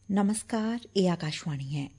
ਨਮਸਕਾਰ, ਇਹ ਆਕਾਸ਼ਵਾਣੀ ਹੈ।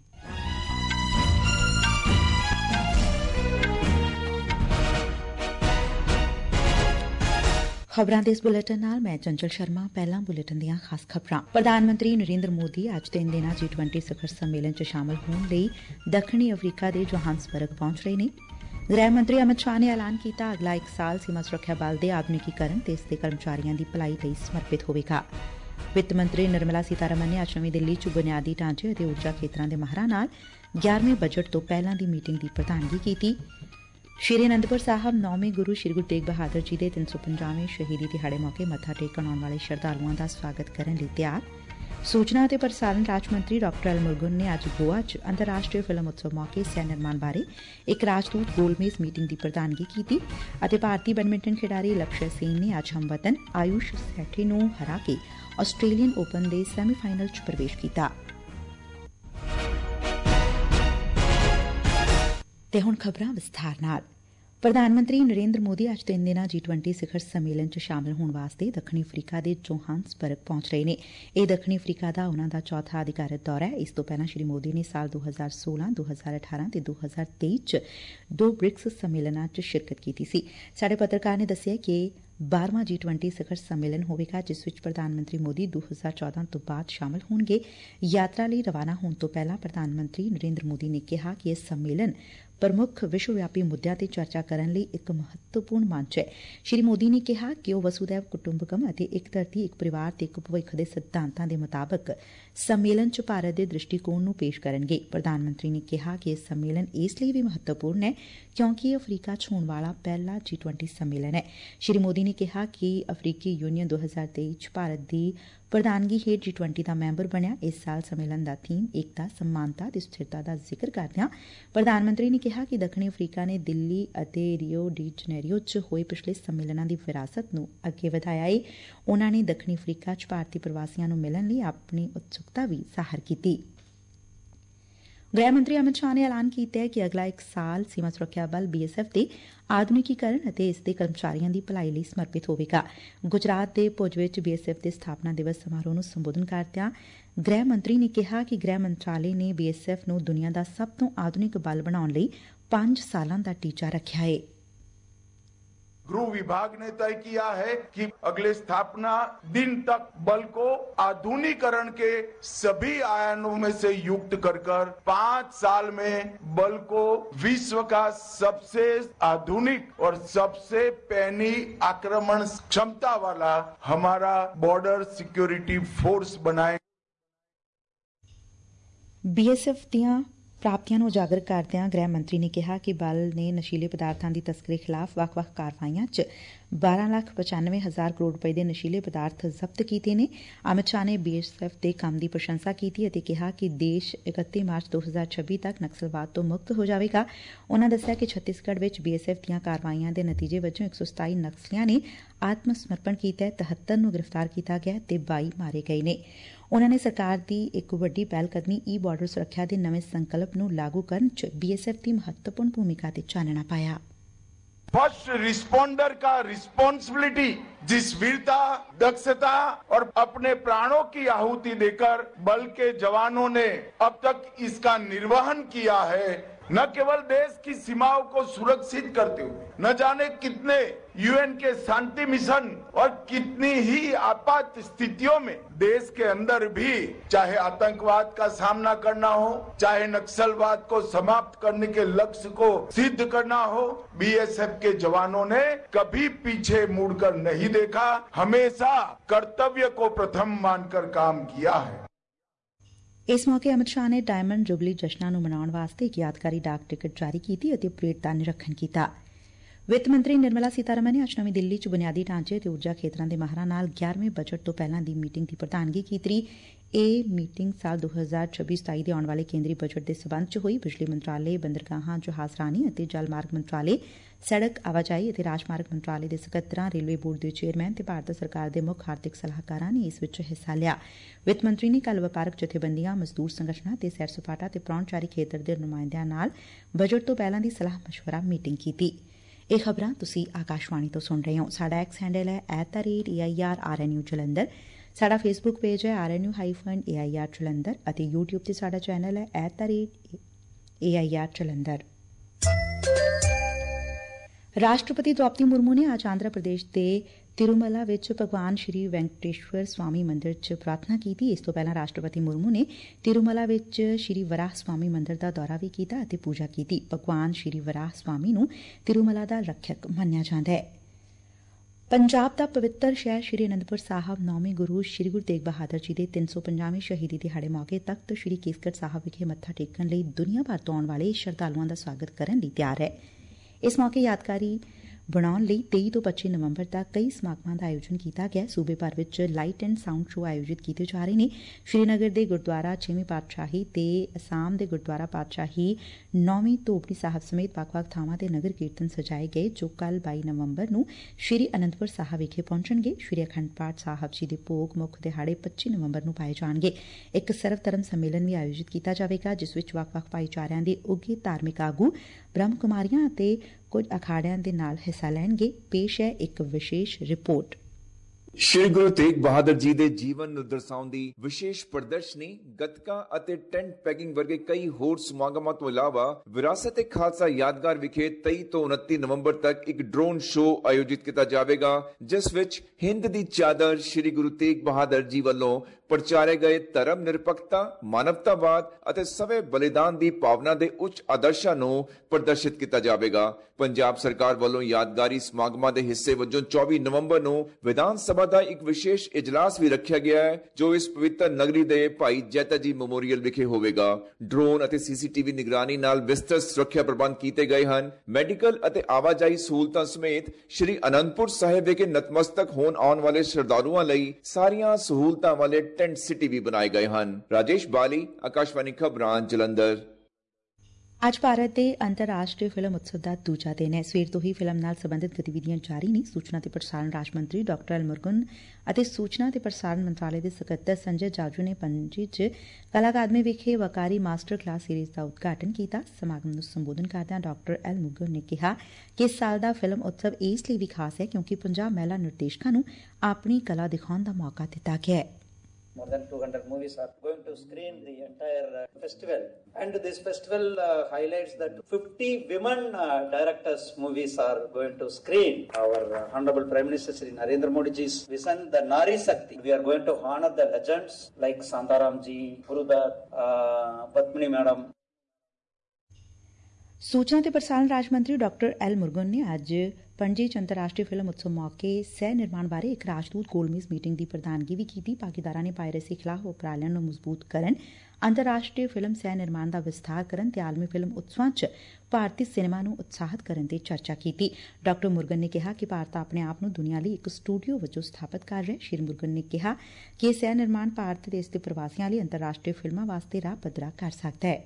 ਖਬਰਾਂ ਦੇ ਇਸ ਬੁਲੇਟਿਨ ਨਾਲ ਮੈਂ ਚੰਚਲ ਸ਼ਰਮਾ। ਪਹਿਲਾਂ ਬੁਲੇਟਿਨ ਦੀਆਂ ਖਾਸ ਖਬਰਾਂ। ਪ੍ਰਧਾਨ ਮੰਤਰੀ ਨਰਿੰਦਰ ਮੋਦੀ ਅੱਜ 3 ਦਿਨਾਂ G20 ਸਿਖਰ ਸੰਮੇਲਨ 'ਚ ਸ਼ਾਮਲ ਹੋਣ ਲਈ ਦੱਖਣੀ ਅਫਰੀਕਾ ਦੇ ਜੋਹਾਨਸਬਰਗ ਪਹੁੰਚ ਰਹੇ ਨੇ। ਗ੍ਰਹਿ ਮੰਤਰੀ ਅਮਿਤ ਸ਼ਾਹ ਨੇ ਐਲਾਨ ਕੀਤਾ, ਅਗਲਾ 1 ਸਾਲ ਸੀਮਾ ਸੁਰੱਖਿਆ ਬਲ ਦੇ ਆਧੁਨਿਕੀਕਰਨ ਤੇ ਇਸ ਦੇ ਕਰਮਚਾਰੀਆਂ ਦੀ ਭਲਾਈ ਲਈ ਸਮਰਪਿਤ ਹੋਵੇਗਾ। ਵਿੱਤ ਮੰਤਰੀ ਨਿਰਮਲਾ ਸੀਤਾਰਮਨ ਨੇ ਅੱਜ ਨਵੀਂ ਦਿੱਲੀ 'ਚ ਬੁਨਿਆਦੀ ਢਾਂਚੇ ਅਤੇ ਊਰਜਾ ਖੇਤਰਾਂ ਦੇ ਮਾਹਰਾਂ ਨਾਲ 11ਵੇਂ ਬਜਟ ਤੋਂ ਪਹਿਲਾਂ ਦੀ ਮੀਟਿੰਗ ਦੀ ਪ੍ਰਧਾਨਗੀ ਕੀਤੀ। ਸ਼੍ਰੀ ਅਨੰਦਪੁਰ ਸਾਹਿਬ 9ਵੇਂ ਗੁਰੂ ਸ਼੍ਰੀ ਗੁਰੂ ਤੇਗ ਬਹਾਦਰ ਜੀ ਦੇ 350ਵੇਂ ਸ਼ਹੀਦੀ ਦਿਹਾੜੇ ਮੌਕੇ ਮੱਥਾ ਟੇਕਣ ਆਉਣ ਵਾਲੇ ਸ਼ਰਧਾਲੂਆਂ ਦਾ ਸਵਾਗਤ ਕਰਨ ਲਈ ਤਿਆਰ। ਸੂਚਨਾ ਅਤੇ ਪ੍ਰਸਾਰਣ ਰਾਜ ਮੰਤਰੀ ਡਾ ਐਲ ਮੁਰਗਨ ਨੇ ਅੱਜ ਗੋਆ 'ਚ ਅੰਤਰਰਾਸ਼ਟਰੀ ਫਿਲਮ ਉਤਸਵ ਮੌਕੇ ਸਹਿ ਨਿਰਮਾਣ ਬਾਰੇ ਇੱਕ ਰਾਜਦੂਤ ਗੋਲਮੇਜ਼ ਮੀਟਿੰਗ ਦੀ ਪ੍ਰਧਾਨਗੀ ਕੀਤੀ ਅਤੇ ਭਾਰਤੀ ਬੈਡਮਿੰਟਨ ਖਿਡਾਰੀ ਲਕਸ਼ਯ ਸੇਨ ਨੇ ਅੱਜ ਹਮਵਤਨ ਆਯੂਸ਼ ਸੈਠੀ ਨੂੰ ਹਰਾ ਕੇ ਆਸਟ੍ਰੇਲੀਅਨ ਓਪਨ ਦੇ ਸੈਮੀਫਾਈਨਲ 'ਚ ਪ੍ਰਵੇਸ਼ ਕੀਤਾ। ਤੇ ਹੁਣ ਖਬਰਾਂ ਵਿਸਥਾਰ ਨਾਲ। ਪ੍ਰਧਾਨ ਮੰਤਰੀ ਨਰਿੰਦਰ ਮੋਦੀ ਅੱਜ 3 ਦਿਨਾਂ G20 ਸਿਖਰ ਸੰਮੇਲਨ 'ਚ ਸ਼ਾਮਲ ਹੋਣ ਵਾਸਤੇ ਦੱਖਣੀ ਅਫਰੀਕਾ ਦੇ ਜੋਹਾਨਸਬਰਗ ਪਹੁੰਚ ਰਹੇ ਨੇ। ਇਹ ਦੱਖਣੀ ਅਫਰੀਕਾ ਦਾ ਉਨ੍ਹਾਂ ਦਾ ਚੌਥਾ ਅਧਿਕਾਰਤ ਦੌਰਾ ਹੈ। ਇਸ ਤੋਂ ਪਹਿਲਾਂ ਸ਼੍ਰੀ ਮੋਦੀ ਨੇ ਸਾਲ 2016, 2018 ਤੇ 2023 'ਚ 2 ਬ੍ਰਿਕਸ ਸੰਮੇਲਨਾਂ 'ਚ ਸ਼ਿਰਕਤ ਕੀਤੀ ਸੀ। ਸਾਡੇ ਪੱਤਰਕਾਰ ਨੇ ਦੱਸਿਆ ਕਿ 12ਵਾਂ G20 ਸਿਖਰ ਸੰਮੇਲਨ ਹੋਵੇਗਾ, ਜਿਸ ਵਿੱਚ ਪ੍ਰਧਾਨ ਮੰਤਰੀ ਮੋਦੀ 2014 ਤੋਂ ਬਾਅਦ ਸ਼ਾਮਲ ਹੋਣਗੇ। ਯਾਤਰਾ ਲਈ ਰਵਾਨਾ ਹੋਣ ਤੋਂ ਪਹਿਲਾਂ ਪ੍ਰਧਾਨ ਮੰਤਰੀ ਨਰਿੰਦਰ ਮੋਦੀ ਨੇ ਕਿਹਾ ਕਿ ਇਹ ਸੰਮੇਲਨ ਪ੍ਰਮੁੱਖ ਵਿਸ਼ਵ ਵਿਆਪੀ ਮੁੱਦਿਆਂ ਤੇ ਚਰਚਾ ਕਰਨ ਲਈ ਇੱਕ ਮਹੱਤਵਪੂਰਨ ਮੰਚ ਹੈ। ਸ਼੍ਰੀ ਮੋਦੀ ਨੇ ਕਿਹਾ ਕਿ ਉਹ ਵਸੂਧੈਵ ਕੁਟੁੰਬਕਮ ਅਤੇ ਇੱਕ ਧਰਤੀ, ਇੱਕ ਪਰਿਵਾਰ ਤੇ ਇੱਕ ਭਵਿੱਖ ਦੇ ਸਿਧਾਂਤਾਂ ਦੇ ਮੁਤਾਬਕ ਸੰਮੇਲਨ 'ਚ ਭਾਰਤ ਦੇ ਦ੍ਰਿਸ਼ਟੀਕੋਣ ਨੂੰ ਪੇਸ਼ ਕਰਨਗੇ। ਪ੍ਰਧਾਨ ਮੰਤਰੀ ਨੇ ਕਿਹਾ ਕਿ ਇਹ ਸੰਮੇਲਨ ਇਸ ਲਈ ਵੀ ਮਹੱਤਵਪੂਰਨ ਹੈ ਕਿਉਂਕਿ ਇਹ ਅਫਰੀਕਾ 'ਚ ਹੋਣ ਵਾਲਾ ਪਹਿਲਾ G20 ਸੰਮੇਲਨ ਹੈ। ਸ਼੍ਰੀ ਮੋਦੀ ਨੇ ਕਿਹਾ ਕਿ ਅਫਰੀਕੀ ਯੂਨੀਅਨ 2023 'ਚ ਭਾਰਤ ਦੀ ਪ੍ਰਧਾਨਗੀ ਹੇਠ G20 ਦਾ ਮੈਂਬਰ ਬਣਿਆ। ਇਸ ਸਾਲ ਸੰਮੇਲਨ ਦਾ ਥੀਮ ਏਕਤਾ, ਸਮਾਨਤਾ ਤੇ ਸਥਿਰਤਾ ਦਾ ਜ਼ਿਕਰ ਕਰਦਿਆਂ ਪ੍ਰਧਾਨ ਮੰਤਰੀ ਨੇ ਕਿਹਾ ਕਿ ਦੱਖਣੀ ਅਫਰੀਕਾ ਨੇ ਦਿੱਲੀ ਅਤੇ ਰੀਓ ਡੀ ਜਨੇਰੀਓ 'ਚ ਹੋਏ ਪਿਛਲੇ ਸੰਮੇਲਨਾਂ ਦੀ ਵਿਰਾਸਤ ਨੂੰ ਅੱਗੇ ਵਧਾਇਆ ਏ। ਉਨ੍ਹਾਂ ਨੇ ਦੱਖਣੀ ਅਫਰੀਕਾ 'ਚ ਭਾਰਤੀ ਪ੍ਰਵਾਸੀਆਂ ਨੂੰ ਮਿਲਣ ਲਈ ਆਪਣੀ ਉਤਸੁਕਤਾ ਵੀ ਜ਼ਾਹਰ ਕੀਤੀ। ਗ੍ਰਹਿ ਮੰਤਰੀ ਅਮਿਤ ਸ਼ਾਹ ਨੇ ਐਲਾਨ ਕੀਤਾ ਕਿ ਅਗਲਾ 1 ਸਾਲ ਸੀਮਾ ਸੁਰੱਖਿਆ ਬਲ BSF ਦੇ ਆਧੁਨਿਕੀਕਰਨ ਅਤੇ ਇਸ ਦੇ ਕਰਮਚਾਰੀਆਂ ਦੀ ਭਲਾਈ ਲਈ ਸਮਰਪਿਤ ਹੋਵੇਗਾ। ਗੁਜਰਾਤ ਦੇ ਭੁਜ ਵਿੱਚ BSF ਦੇ ਸਥਾਪਨਾ ਦਿਵਸ ਸਮਾਰੋਹ ਨੂੰ ਸੰਬੋਧਨ ਕਰਦਿਆਂ ਗ੍ਰਹਿ ਮੰਤਰੀ ਨੇ ਕਿਹਾ ਕਿ ਗ੍ਰਹਿ ਮੰਤਰਾਲੇ ਨੇ BSF ਨੂੰ ਦੁਨੀਆ ਦਾ ਸਭ ਤੋਂ ਆਧੁਨਿਕ ਬਲ ਬਣਾਉਣ ਲਈ 5 ਸਾਲਾਂ ਦਾ ਟੀਚਾ ਰੱਖਿਆ ਏ। गृह विभाग ने तय किया है कि अगले स्थापना दिन तक बल को आधुनिकीकरण के सभी आयामों में से युक्त कर 5 साल में बल को विश्व का सबसे आधुनिक और सबसे पैनी आक्रमण क्षमता वाला हमारा बॉर्डर सिक्योरिटी फोर्स बनाए। BSF ਦੀਆਂ ਪ੍ਰਾਪਤੀਆਂ ਨੂੰ ਉਜਾਗਰ ਕਰਦਿਆਂ ਗ੍ਰਹਿ ਮੰਤਰੀ ਨੇ ਕਿਹਾ ਕਿ ਬਲ ਨੇ ਨਸ਼ੀਲੇ ਪਦਾਰਥਾਂ ਦੀ ਤਸਕਰੀ ਖਿਲਾਫ਼ ਵੱਖ-ਵੱਖ ਕਾਰਵਾਈਆਂ 'ਚ 12,95,000 ਕਰੋੜ ਰੁਪਏ ਦੇ ਨਸ਼ੀਲੇ ਪਦਾਰਥ ਜ਼ਬਤ ਕੀਤੇ ਨੇ। ਅਮਿਤ ਸ਼ਾਹ ਨੇ BSF ਦੇ ਕੰਮ ਦੀ ਪ੍ਰਸ਼ੰਸਾ ਕੀਤੀ ਅਤੇ ਕਿਹਾ ਕਿ ਦੇਸ਼ 31 ਮਾਰਚ 2026 ਤੱਕ ਨਕਸਲਵਾਦ ਤੋਂ ਮੁਕਤ ਹੋ ਜਾਵੇਗਾ। ਉਨ੍ਹਾਂ ਦੱਸਿਆ ਕਿ ਛੱਤੀਸਗੜ੍ਹ ਵਿੱਚ BSF ਦੀਆਂ ਕਾਰਵਾਈਆਂ ਦੇ ਨਤੀਜੇ ਵਜੋਂ 127 ਨਕਸਲੀਆਂ ਨੇ ਆਤਮ ਸਮਰਪਣ ਕੀਤਾ, 73 ਨੂੰ ਗ੍ਰਿਫਤਾਰ ਕੀਤਾ ਗਿਆ ਤੇ 22 ਮਾਰੇ ਗਏ ਨੇ। ਉਨ੍ਹਾਂ ਨੇ ਸਰਕਾਰ ਦੀ ਇੱਕ ਵੱਡੀ ਪਹਿਲਕਦਮੀ ਬਾਰਡਰ ਸੁਰੱਖਿਆ ਦੇ ਨਵੇਂ ਸੰਕਲਪ ਨੂੰ ਲਾਗੂ ਕਰਨ 'ਚ BSF ਦੀ ਮਹੱਤਵਪੂਰਨ ਭੂਮਿਕਾ ਤੇ ਚਾਨਣਾ ਪਾਇਆ। फर्स्ट रिस्पॉन्डर का रिस्पॉन्सिबिलिटी, जिस वीरता, दक्षता और अपने प्राणों की आहुति देकर बल के जवानों ने अब तक इसका निर्वहन किया है, न केवल देश की सीमाओं को सुरक्षित करते हुए न जाने कितने UN के शांति मिशन और कितनी ही आपात स्थितियों में देश के अंदर भी चाहे आतंकवाद का सामना करना हो, चाहे नक्सलवाद को समाप्त करने के लक्ष्य को सिद्ध करना हो, BSF के जवानों ने कभी पीछे मुड़कर नहीं देखा, हमेशा कर्तव्य को प्रथम मानकर काम किया है। ਇਸ ਮੌਕੇ ਅਮਿਤ ਸ਼ਾਹ ਨੇ ਡਾਇਮੰਡ ਜੁਬਲੀ ਜਸ਼ਨਾਂ ਨੂੰ ਮਨਾਉਣ ਵਾਸਤੇ ਇੱਕ ਯਾਦਗਾਰੀ ਡਾਕ ਟਿਕਟ ਜਾਰੀ ਕੀਤੀ ਅਤੇ ਪਰੇਡ ਦਾ ਨਿਰੀਖਣ ਕੀਤਾ। ਵਿੱਤ ਮੰਤਰੀ ਨਿਰਮਲਾ ਸੀਤਾਰਮਨ ਨੇ ਅੱਜ ਨਵੀਂ ਦਿੱਲੀ 'ਚ ਬੁਨਿਆਦੀ ਢਾਂਚੇ ਤੇ ਊਰਜਾ ਖੇਤਰਾਂ ਦੇ ਮਾਹਰਾਂ ਨਾਲ 11ਵੇਂ ਬਜਟ ਤੋਂ ਪਹਿਲਾਂ ਦੀ ਮੀਟਿੰਗ ਦੀ ਪ੍ਰਧਾਨਗੀ ਕੀਤੀ। ਇਹ ਮੀਟਿੰਗ ਸਾਲ 2026-27 ਦੇ ਆਉਣ ਵਾਲੇ ਕੇਂਦਰੀ ਬਜਟ ਦੇ ਸਬੰਧ 'ਚ ਹੋਈ। ਬਿਜਲੀ ਮੰਤਰਾਲੇ, ਬੰਦਰਗਾਹਾਂ, ਜਹਾਜ਼ਰਾਨੀ ਅਤੇ ਜਲ ਮਾਰਗ ਮੰਤਰਾਲੇ, ਸੜਕ ਆਵਾਜਾਈ ਅਤੇ ਰਾਜਮਾਰਗ ਮੰਤਰਾਲੇ ਦੇ ਸਕੱਤਰਾਂ, ਰੇਲਵੇ ਬੋਰਡ ਦੇ ਚੇਅਰਮੈਨ ਤੇ ਭਾਰਤ ਸਰਕਾਰ ਦੇ ਮੁੱਖ ਆਰਥਿਕ ਸਲਾਹਕਾਰਾਂ ਨੇ ਇਸ ਵਿੱਚ ਹਿੱਸਾ ਲਿਆ। ਵਿੱਤ ਮੰਤਰੀ ਨੇ ਕੱਲ੍ਹ ਵਪਾਰਕ ਜਥੇਬੰਦੀਆਂ, ਮਜ਼ਦੂਰ ਸੰਗਠਨਾਂ ਤੇ ਸੈਰ ਸਪਾਟਾ ਤੇ ਪਰਾਹੁਣਚਾਰੀ ਖੇਤਰ ਦੇ ਨੁਮਾਇੰਦਿਆਂ ਨਾਲ ਬਜਟ ਤੋਂ ਪਹਿਲਾਂ ਦੀ ਸਲਾਹ ਮਸ਼ਵਰਾ ਮੀਟਿੰਗ ਕੀਤੀ। ਇਹ ਖਬਰਾਂ ਤੁਸੀਂ ਆਕਾਸ਼ਵਾਣੀ ਤੋਂ ਸੁਣ ਰਹੇ ਹੋ। ਸਾਡਾ ਐਕਸ ਹੈਂਡਲ ਹੈ @AIRRNU ਜਲੰਧਰ। ਸਾਡਾ ਫੇਸਬੁੱਕ ਪੇਜ ਹੈ RNU-AIR ਜਲੰਧਰ ਅਤੇ YouTube ਤੇ ਸਾਡਾ ਚੈਨਲ ਹੈ @AIR ਜਲੰਧਰ। ਰਾਸ਼ਟਰਪਤੀ ਦ੍ਰੌਪਦੀ ਮੁਰਮੂ ਨੇ ਅੱਜ ਆਂਧਰਾ ਪ੍ਰਦੇਸ਼ ਦੇ ਤਿਰੂਮਲਾ ਵਿੱਚ ਭਗਵਾਨ ਸ਼੍ਰੀ ਵੈਂਕਟੇਸ਼ਵਰ ਸਵਾਮੀ ਮੰਦਰ 'ਚ ਪ੍ਰਾਰਥਨਾ ਕੀਤੀ। ਇਸ ਤੋਂ ਪਹਿਲਾਂ ਰਾਸ਼ਟਰਪਤੀ ਮੁਰਮੂ ਨੇ ਤਿਰੂਮਲਾ ਵਿੱਚ ਸ਼੍ਰੀ ਵਰਾਹ ਸਵਾਮੀ ਮੰਦਰ ਦਾ ਦੌਰਾ ਵੀ ਕੀਤਾ ਅਤੇ ਪੂਜਾ ਕੀਤੀ। ਭਗਵਾਨ ਸ਼੍ਰੀ ਵਰਾਹ ਸਵਾਮੀ ਨੂੰ ਤਿਰੂਮਲਾ ਦਾ ਰੱਖਿਅਕ ਮੰਨਿਆ ਜਾਂਦਾ ਹੈ। ਪੰਜਾਬ ਦਾ ਪਵਿੱਤਰ ਸ਼ਹਿਰ ਸ਼੍ਰੀ ਅਨੰਦਪੁਰ ਸਾਹਿਬ ਨੌਵੇਂ ਗੁਰੂ ਸ਼੍ਰੀ ਗੁਰੂ ਤੇਗ ਬਹਾਦਰ ਜੀ ਦੇ 350ਵੇਂ ਸ਼ਹੀਦੀ ਦਿਹਾੜੇ ਮੌਕੇ ਤਖ਼ਤ ਸ਼੍ਰੀ ਕੇਸਗੜ੍ਹ ਸਾਹਿਬ ਵਿਖੇ ਮੱਥਾ ਟੇਕਣ ਲਈ ਦੁਨੀਆ ਭਰ ਤੋਂ ਆਉਣ ਵਾਲੇ ਸ਼ਰਧਾਲੂਆਂ ਦਾ ਸਵਾਗਤ ਕਰਨ ਲਈ ਤਿਆਰ ਹੈ। ਇਸ ਮੌਕੇ ਯਾਦਗਾਰੀ ਬਣਾਉਣ ਲਈ 23 ਤੋਂ 25 ਨਵੰਬਰ ਤੱਕ ਕਈ ਸਮਾਗਮਾਂ ਦਾ ਆਯੋਜਨ ਕੀਤਾ ਗਿਆ। ਸੂਬੇ ਭਰ ਵਿੱਚ ਲਾਈਟ ਐਂਡ ਸਾਊਂਡ ਸ਼ੋਅ ਆਯੋਜਿਤ ਕੀਤੇ ਜਾ ਰਹੇ ਨੇ। ਸ਼੍ਰੀਨਗਰ ਦੇ ਗੁਰਦੁਆਰਾ 6ਵੀਂ ਪਾਤਸ਼ਾਹੀ ਤੇ ਅਸਾਮ ਦੇ ਗੁਰਦੁਆਰਾ ਪਾਤਸ਼ਾਹੀ 9ਵੀਂ ਧੂਪੜੀ ਸਾਹਿਬ ਸਮੇਤ ਵੱਖ-ਵੱਖ ਥਾਵਾਂ ਤੇ ਨਗਰ ਕੀਰਤਨ ਸਜਾਏ ਗਏ ਜੋ ਕੱਲ੍ਹ 22 ਨਵੰਬਰ ਨੂੰ ਸ਼੍ਰੀ ਅਨੰਦਪੁਰ ਸਾਹਿਬ ਵਿਖੇ ਪਹੁੰਚਣਗੇ। ਸ਼੍ਰੀ ਅਖੰਡ ਪਾਠ ਸਾਹਿਬ ਜੀ ਦੇ ਭੋਗ ਮੁੱਖ ਦਿਹਾੜੇ 25 ਨਵੰਬਰ ਨੂੰ ਪਾਏ ਜਾਣਗੇ। ਇੱਕ ਸਰਵ ਧਰਮ ਸੰਮੇਲਨ ਵੀ ਆਯੋਜਿਤ ਕੀਤਾ ਜਾਵੇਗਾ ਜਿਸ ਵਿੱਚ ਵੱਖ-ਵੱਖ ਭਾਈਚਾਰਿਆਂ ਦੇ ਉੱਘੇ ਧਾਰਮਿਕ ਆਗੂ ਬ੍ਰਹਮ ਕੁਮਾਰੀਆਂ ਅਤੇ ਕੁਝ ਅਖਾੜਿਆਂ ਦੇ ਨਾਲ ਹਿੱਸਾ ਲੈਣਗੇ। ਪੇਸ਼ ਹੈ ਇੱਕ ਵਿਸ਼ੇਸ਼ ਰਿਪੋਰਟ। ਸ਼੍ਰੀ ਗੁਰੂ ਤੇਗ ਬਹਾਦਰ ਜੀ ਦੇ ਜੀਵਨ ਨੂੰ ਦਰਸਾਉਂਦੀ ਵਿਸ਼ੇਸ਼ ਪ੍ਰਦਰਸ਼ਨੀ, ਗੱਤਕਾ ਅਤੇ ਟੈਂਟ ਪੈਕਿੰਗ ਵਰਗੇ ਕਈ ਹੋਰ ਸਮਾਗਮਾਂ ਤੋਂ ਇਲਾਵਾ ਵਿਰਾਸਤ-ਏ ਖਾਲਸਾ ਯਾਦਗਾਰ ਵਿਖੇ 23 ਤੋਂ 29 ਨਵੰਬਰ ਤੱਕ ਇੱਕ ਡਰੋਨ ਸ਼ੋਅ ਆਯੋਜਿਤ ਕੀਤਾ ਜਾਵੇਗਾ ਜਿਸ ਵਿੱਚ ਹਿੰਦ ਦੀ ਚਾਦਰ ਸ਼੍ਰੀ ਗੁਰੂ ਤੇਗ ਬਹਾਦਰ ਜੀ ਵੱਲੋਂ ਪ੍ਰਚਾਰੇ ਗਏ ਧਰਮ ਨਿਰਪੱਖਤਾ, ਮਾਨਵਤਾਵਾਦ ਅਤੇ ਸਵੈ ਬਲੀਦਾਨ ਦੀ ਭਾਵਨਾ ਦੇ ਉੱਚ ਆਦਰਸ਼ਾਂ ਨੂੰ ਪ੍ਰਦਰਸ਼ਿਤ ਕੀਤਾ ਜਾਵੇਗਾ। ਪੰਜਾਬ ਸਰਕਾਰ ਵੱਲੋਂ ਯਾਦਗਾਰੀ ਸਮਾਗਮਾਂ ਦੇ ਹਿੱਸੇ ਵਜੋਂ 24 ਨਵੰਬਰ ਨੂੰ ਵਿਧਾਨ ਸਭਾ ਦਾ ਇੱਕ ਵਿਸ਼ੇਸ਼ ਇਜਲਾਸ ਵੀ ਰੱਖਿਆ ਗਿਆ ਹੈ ਜੋ ਇਸ ਪਵਿੱਤਰ ਨਗਰੀ ਦੇ ਭਾਈ ਜੈਤਾ ਜੀ ਮੈਮੋਰੀਅਲ ਵਿਖੇ ਹੋਵੇਗਾ। ਡਰੋਨ ਅਤੇ CCTV ਨਿਗਰਾਨੀ ਨਾਲ ਵਿਸਤ੍ਰਿਤ ਸੁਰੱਖਿਆ ਪ੍ਰਬੰਧ ਕੀਤੇ ਗਏ ਹਨ। ਮੈਡੀਕਲ ਅਤੇ ਆਵਾਜਾਈ ਸਹੂਲਤਾਂ ਸਮੇਤ ਸ਼੍ਰੀ ਅਨੰਦਪੁਰ ਸਾਹਿਬ ਵਿਖੇ ਨਤਮਸਤਕ ਹੋਣ ਆਉਣ ਵਾਲੇ ਸ਼ਰਧਾਲੂਆਂ ਲਈ ਸਾਰੀਆਂ ਸਹੂਲਤਾਂ ਵਾਲੇ ਟੈਂਟ ਸਿਟੀ ਵੀ ਬਣਾਏ ਗਏ ਹਨ। ਰਾਜੇਸ਼ ਬਾਲੀ, ਆਕਾਸ਼ਵਾਣੀ ਖਬਰਾਂ, ਜਲੰਧਰ। ਅੱਜ ਭਾਰਤ ਦੇ ਅੰਤਰਰਾਸ਼ਟਰੀ ਫਿਲਮ ਉਤਸਵ ਦਾ ਦੂਜਾ ਦਿਨ ਹੈ। ਸਵੇਰ ਤੋਂ ਹੀ ਫਿਲਮ ਨਾਲ ਸਬੰਧਿਤ ਗਤੀਵਿਧੀਆਂ ਜਾਰੀ ਨੇ। ਸੂਚਨਾ ਤੇ ਪ੍ਰਸਾਰਣ ਰਾਜ ਮੰਤਰੀ ਡਾਕਟਰ ਐਲ ਮੁਰਗਨ ਅਤੇ ਸੂਚਨਾ ਤੇ ਪ੍ਰਸਾਰਣ ਮੰਤਰਾਲੇ ਦੇ ਸਕੱਤਰ ਸੰਜੇ ਜਾਜੂ ਨੇ ਪਣਜੀ 'ਚ ਕਲਾ ਅਕਾਦਮੀ ਵਿਖੇ ਵਕਾਰੀ ਮਾਸਟਰ ਕਲਾਸ ਸੀਰੀਜ਼ ਦਾ ਉਦਘਾਟਨ ਕੀਤਾ। ਸਮਾਗਮ ਨੂੰ ਸੰਬੋਧਨ ਕਰਦਿਆਂ ਡਾਕਟਰ ਐਲ ਮੁਰਗਨ ਨੇ ਕਿਹਾ ਕਿ ਇਸ ਸਾਲ ਦਾ ਫਿਲਮ ਉਤਸਵ ਇਸ ਲਈ ਵੀ ਖਾਸ ਹੈ ਕਿਉਂਕਿ 50 ਮਹਿਲਾ ਨਿਰਦੇਸ਼ਕਾਂ ਨੂੰ ਆਪਣੀ ਕਲਾ ਦਿਖਾਉਣ ਦਾ ਮੌਕਾ ਦਿੱਤਾ ਗਿਆ ਹੈ। More than 200 movies are going to screen the entire festival. And this festival highlights that 50 women directors movies are going to screen. Our Honorable Prime Minister Shri Narendra Modi ji's vision, the Nari Shakti. We are going to honor the legends like Santaram ji, Gurudat, Padmini Madam. ਸੂਚਨਾ ਤੇ ਪ੍ਰਸਾਰਣ ਰਾਜ ਮੰਤਰੀ doctor L ਮੁਰਗਨ ਨੇ ਅੱਜ ਪਣਜੀ 'ਚ ਅੰਤਰਰਾਸ਼ਟਰੀ film ਉਤਸਵ ਮੌਕੇ ਸਹਿ ਨਿਰਮਾਣ ਬਾਰੇ ਇੱਕ ਰਾਜਦੂਤ ਗੋਲਮੇਜ਼ ਮੀਟਿੰਗ ਦੀ ਪ੍ਰਧਾਨਗੀ ਵੀ ਕੀਤੀ। ਭਾਗੀਦਾਰਾਂ ਨੇ ਪਾਇਰੇਸੀ ਖਿਲਾਫ਼ ਉਪਰਾਲਿਆਂ ਨੂੰ ਮਜ਼ਬੂਤ ਕਰਨ, ਅੰਤਰਰਾਸ਼ਟਰੀ ਫਿਲਮ ਸਹਿ ਨਿਰਮਾਣ ਦਾ ਵਿਸਥਾਰ ਕਰਨ ਤੇ ਆਲਮੀ ਫਿਲਮ ਉਤਸਵਾਂ 'ਚ ਭਾਰਤੀ ਸਿਨੇਮਾ ਨੂੰ ਉਤਸ਼ਾਹਿਤ ਕਰਨ ਤੇ ਚਰਚਾ ਕੀਤੀ। ਡਾਕਟਰ ਮੁਰਗਨ ਨੇ ਕਿਹਾ ਕਿ ਭਾਰਤ ਆਪਣੇ ਆਪ ਨੂੰ ਦੁਨੀਆ ਲਈ ਇੱਕ ਸਟੂਡੀਓ ਵਜੋਂ ਸਥਾਪਿਤ ਕਰ ਰਿਹਾ ਹੈ। ਸ਼੍ਰੀ ਮੁਰਗਨ ਨੇ ਕਿਹਾ ਕਿ ਇਹ ਸਹਿ ਨਿਰਮਾਣ ਭਾਰਤ ਦੇਸ਼ ਦੇ ਪ੍ਰਵਾਸੀਆਂ ਲਈ ਅੰਤਰਰਾਸ਼ਟਰੀ ਫਿਲਮਾਂ ਵਾਸਤੇ ਰਾਹ ਪੱਧਰਾ ਕਰ ਸਕਦਾ ਹੈ।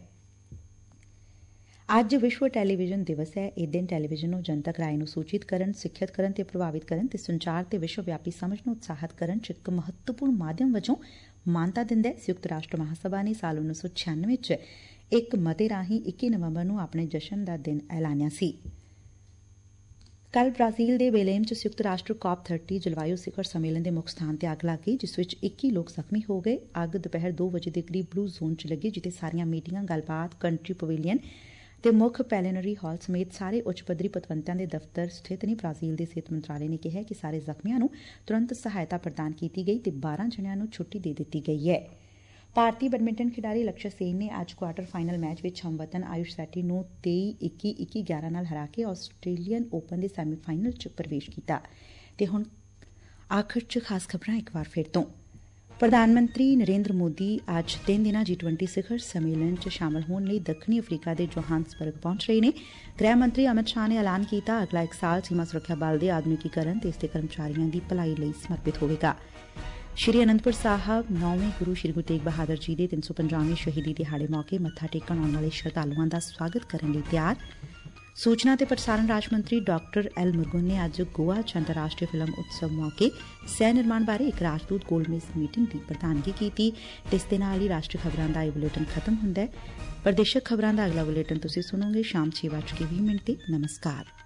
ਅੱਜ ਵਿਸ਼ਵ ਟੈਲੀਵਿਜ਼ਨ ਦਿਵਸ ਹੈ। ਇਹ ਦਿਨ ਟੈਲੀਵਿਜ਼ਨ ਨੂੰ ਜਨਤਕ ਰਾਏ ਨੂੰ ਸੂਚਿਤ ਕਰਨ, ਸਿੱਖਿਅਤ ਕਰਨ ਤੇ ਪ੍ਰਭਾਵਿਤ ਕਰਨ ਤੇ ਸੰਚਾਰ ਤੇ ਵਿਸ਼ਵ ਵਿਆਪੀ ਸਮਝ ਨੂੰ ਉਤਸ਼ਾਹਿਤ ਕਰਨ 'ਚ ਇੱਕ ਮਹੱਤਵਪੂਰਨ ਮਾਧਿਅਮ ਵਜੋਂ ਮਾਨਤਾ ਦਿੰਦਾ ਹੈ। ਸੰਯੁਕਤ ਰਾਸ਼ਟਰ ਮਹਾਸਭਾ ਨੇ ਸਾਲ 1996 'ਚ ਇੱਕ ਮਤੇ ਰਾਹੀਂ 21 ਨਵੰਬਰ ਨੂੰ ਆਪਣੇ ਜਸ਼ਨ ਦਾ ਦਿਨ ਐਲਾਨਿਆ ਸੀ। ਕੱਲ੍ਹ ਬ੍ਰਾਜ਼ੀਲ ਦੇ ਬੇਲੇਮ 'ਚ ਸੰਯੁਕਤ ਰਾਸ਼ਟਰ COP30 ਜਲਵਾਯੂ ਸਿਖਰ ਸੰਮੇਲਨ ਦੇ ਮੁੱਖ ਸਥਾਨ ਤੇ ਅੱਗ ਲੱਗ ਗਈ ਜਿਸ ਵਿੱਚ 21 ਲੋਕ ਜ਼ਖਮੀ ਹੋ ਗਏ। ਅੱਗ ਦੁਪਹਿਰ 2 ਵਜੇ ਦੇ ਕਰੀਬ ਬਲੂ ਜ਼ੋਨ 'ਚ ਲੱਗੀ ਜਿੱਥੇ ਸਾਰੀਆਂ ਮੀਟਿੰਗਾਂ, ਗੱਲਬਾਤ, ਕੰਟਰੀ ਪਵੇਲੀਅਨ ਤੇ ਮੁੱਖ ਪੈਲੇਨਰੀ ਹਾਲ ਸਮੇਤ ਸਾਰੇ ਉੱਚ ਪੱਧਰੀ ਪਤਵੰਤਿਆਂ ਦੇ ਦਫ਼ਤਰ ਸਥਿਤ ਨੇ। ਬ੍ਰਾਜ਼ੀਲ ਦੇ ਸਿਹਤ ਮੰਤਰਾਲੇ ਨੇ ਕਿਹਾ ਕਿ ਸਾਰੇ ਜ਼ਖਮੀਆਂ ਨੂੰ ਤੁਰੰਤ ਸਹਾਇਤਾ ਪ੍ਰਦਾਨ ਕੀਤੀ ਗਈ ਤੇ 12 ਜਣਿਆਂ ਨੂੰ ਛੁੱਟੀ ਦੇ ਦਿੱਤੀ ਗਈ ਹੈ। ਭਾਰਤੀ ਬੈਡਮਿੰਟਨ ਖਿਡਾਰੀ ਲਕਸ਼ਯ ਸੇਨ ਨੇ ਅੱਜ ਕੁਆਰਟਰ ਫਾਈਨਲ ਮੈਚ ਵਿੱਚ ਹਮਵਤਨ ਆਯੁਸ਼ ਸੈਟੀ ਨੂੰ 23-21, 21-11 ਨਾਲ ਹਰਾ ਕੇ ਆਸਟ੍ਰੇਲੀਅਨ ਓਪਨ ਦੇ ਸੈਮੀਫਾਈਨਲ 'ਚ ਪ੍ਰਵੇਸ਼ ਕੀਤਾ। ਤੇ ਹੁਣ ਆਖਰ 'ਚ ਖਾਸ ਖਬਰਾਂ ਇੱਕ ਵਾਰ ਫਿਰ ਤੋਂ। ਪ੍ਰਧਾਨ ਮੰਤਰੀ ਨਰੇਂਦਰ ਮੋਦੀ ਅੱਜ 3 ਦਿਨਾਂ G20 ਸਿਖਰ ਸੰਮੇਲਨ 'ਚ ਸ਼ਾਮਲ ਹੋਣ ਲਈ ਦੱਖਣੀ ਅਫਰੀਕਾ ਦੇ ਜੋਹਾਨਸਬਰਗ ਪਹੁੰਚ ਰਹੇ ਨੇ। ਗ੍ਰਹਿ ਮੰਤਰੀ ਅਮਿਤ ਸ਼ਾਹ ਨੇ ਐਲਾਨ ਕੀਤਾ ਅਗਲਾ 1 ਸਾਲ ਸੀਮਾ ਸੁਰੱਖਿਆ ਬਲ ਦੇ ਆਧੁਨਿਕੀਕਰਨ ਤੇ ਇਸ ਦੇ ਕਰਮਚਾਰੀਆਂ ਦੀ ਭਲਾਈ ਲਈ ਸਮਰਪਿਤ ਹੋਵੇਗਾ। ਸ਼੍ਰੀ ਅਨੰਦਪੁਰ ਸਾਹਿਬ ਨੌਵੇਂ ਗੁਰੂ ਸ਼੍ਰੀ ਗੁਰੂ ਤੇਗ ਬਹਾਦਰ ਜੀ ਦੇ 350ਵੇਂ ਸ਼ਹੀਦੀ ਦਿਹਾੜੇ ਮੌਕੇ ਮੱਥਾ ਟੇਕਣ ਆਉਣ ਵਾਲੇ ਸ਼ਰਧਾਲੂਆਂ ਦਾ ਸਵਾਗਤ ਕਰਨ ਲਈ ਤਿਆਰ। ਸੂਚਨਾ ਤੇ ਪ੍ਰਸਾਰਣ ਰਾਜ ਮੰਤਰੀ ਡਾਕਟਰ ਐਲ ਮੁਰਗਨ ਨੇ ਅੱਜ ਗੋਆ 'ਚ ਅੰਤਰਰਾਸ਼ਟਰੀ ਫਿਲਮ ਉਤਸਵ ਮੌਕੇ ਸਹਿ ਨਿਰਮਾਣ ਬਾਰੇ ਇੱਕ ਰਾਜਦੂਤ ਗੋਲਮੇਜ਼ ਮੀਟਿੰਗ ਦੀ ਪ੍ਰਧਾਨਗੀ ਕੀਤੀ। ਇਸ ਦੇ ਨਾਲ ਹੀ ਰਾਸ਼ਟਰੀ ਖਬਰਾਂ ਦਾ ਇਹ ਬੁਲੇਟਿਨ ਖਤਮ ਹੁੰਦਾ ਹੈ। ਪ੍ਰਦੇਸ਼ਕ ਖਬਰਾਂ ਦਾ ਅਗਲਾ ਬੁਲੇਟਿਨ ਤੁਸੀਂ ਸੁਣੋਗੇ ਸ਼ਾਮ 6:20 ਤੇ। ਨਮਸਕਾਰ।